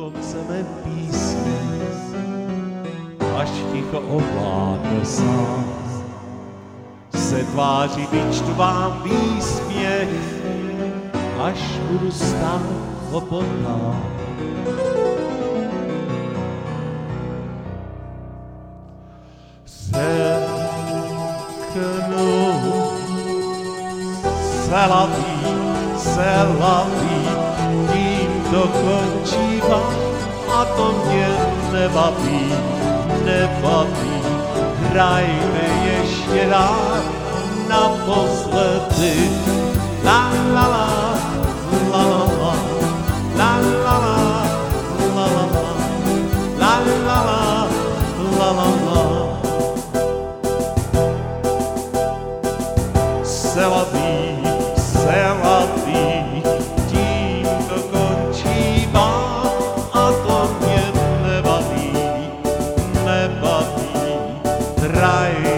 konce mé písně, až ticho ovládne sám. Se tváří vyčtu vám výsměch, až budu stát opodál. Řeknu se laví, tím to končívá a to mě nebaví. Hrajme ještě rád naposledy. La la la, la la la, la la la, la la la, la la la, la la la. Se laví, tím to končívá a to mě nebaví. Hraj